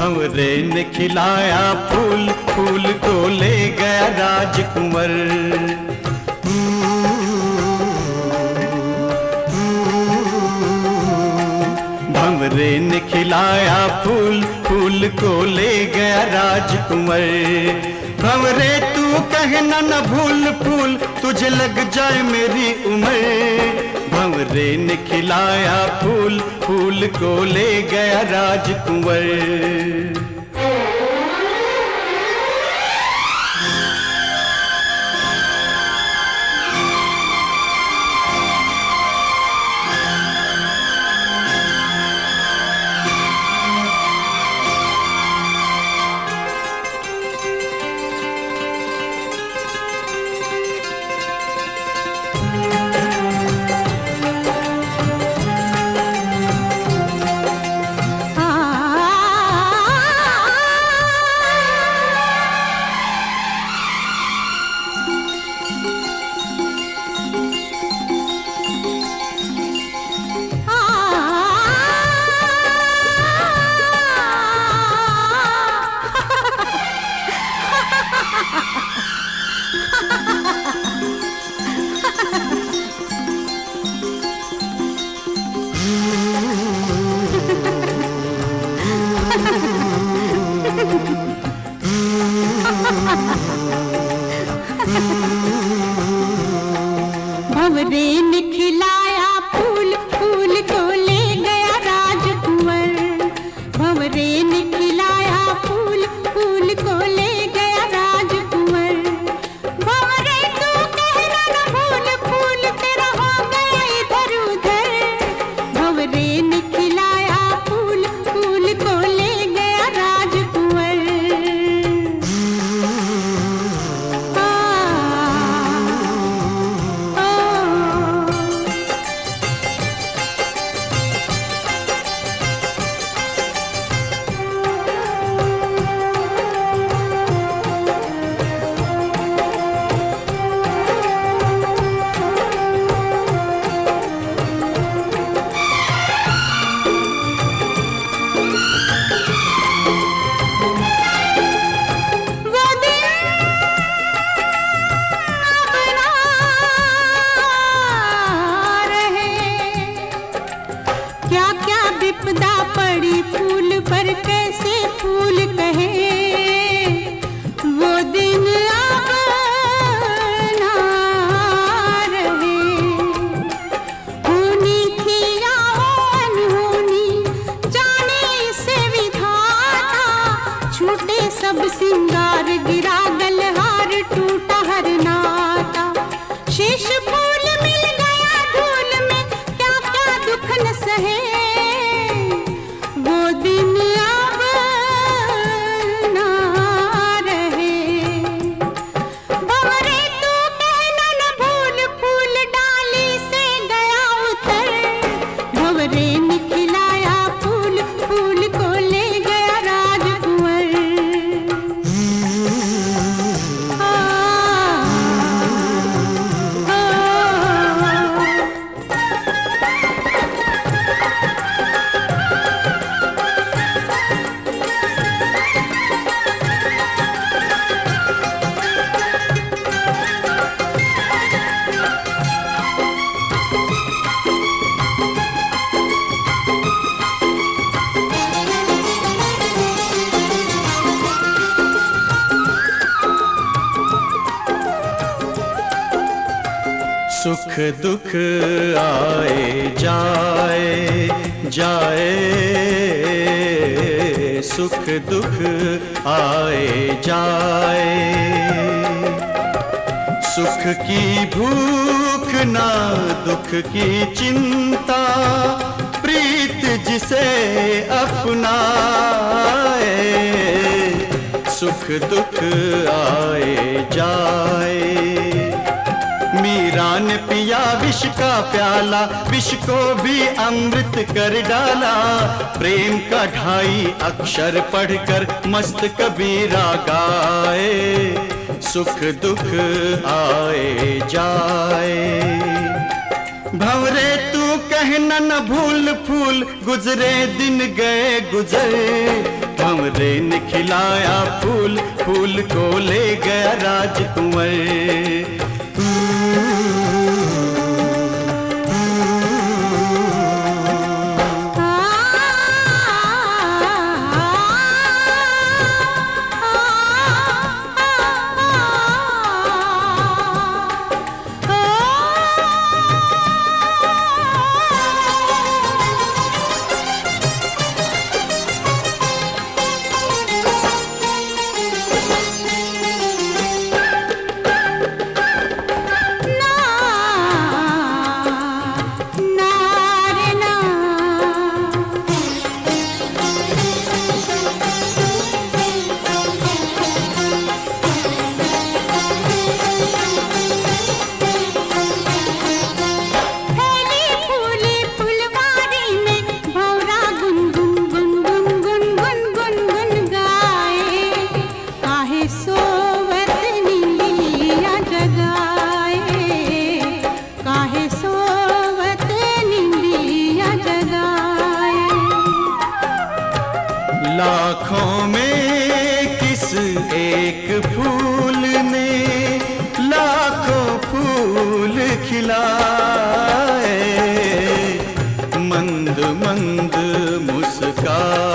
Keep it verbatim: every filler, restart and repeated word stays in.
भंवरे ने खिलाया फूल, फूल को ले गया राजकुंवर। भंवरे ने खिलाया फूल, फूल को ले गया राजकुंवर। भंवरे तू कहना न भूल फूल, तुझे लग जाए मेरी उम्र। भंवरे ने खिलाया फूल, फूल को ले गया राजकुंवर। भंवरे ने खिलाया फूल, फूल को ले गया राजकुंवर। भंवरे ने खिलाया फूल, फूल को ले गया राजकुंवर। भंवरे तू कहना न भूल फूल, तेरा हो गया इधर उधर। भंवरे ने खिलाया फूल, फूल को ले गया राजकुंवर। विपदा पड़ी फूल पर कैसे फूल कहे, वो दिन अब ना रहे। होनी थी या अनहोनी, जाने से विधाता। छूटे सब सिंगार, गिरा गलहार, टूटा हर नाता। शेष फूल मिल गया धूल में, क्या क्या दुख न सहे। वो दिन अब ना रहे। भंवरे तू कहना न भूल फूल, डाली से गया उतर। भंवरे ने खिलाया फूल, फूल को ले गया राजकुंवर। सुख दुख आए जाए जाए, सुख दुख आए जाए। सुख की भूख ना दुख की चिंता, प्रीत जिसे अपनाए। सुख दुख आए जाए। मीरा ने पिया विष का प्याला, विष को भी अमृत कर डाला। प्रेम का ढाई अक्षर पढ़कर मस्त कबीरा गाए। सुख दुख आए जाए। भंवरे तू कहना न भूल फूल, गुजरे दिन गए गुजर। भंवरे ने खिलाया फूल, फूल को ले गया राजकुंवर। लाखों में किस एक फूल ने लाखों फूल खिलाए, मंद मंद मुस्कान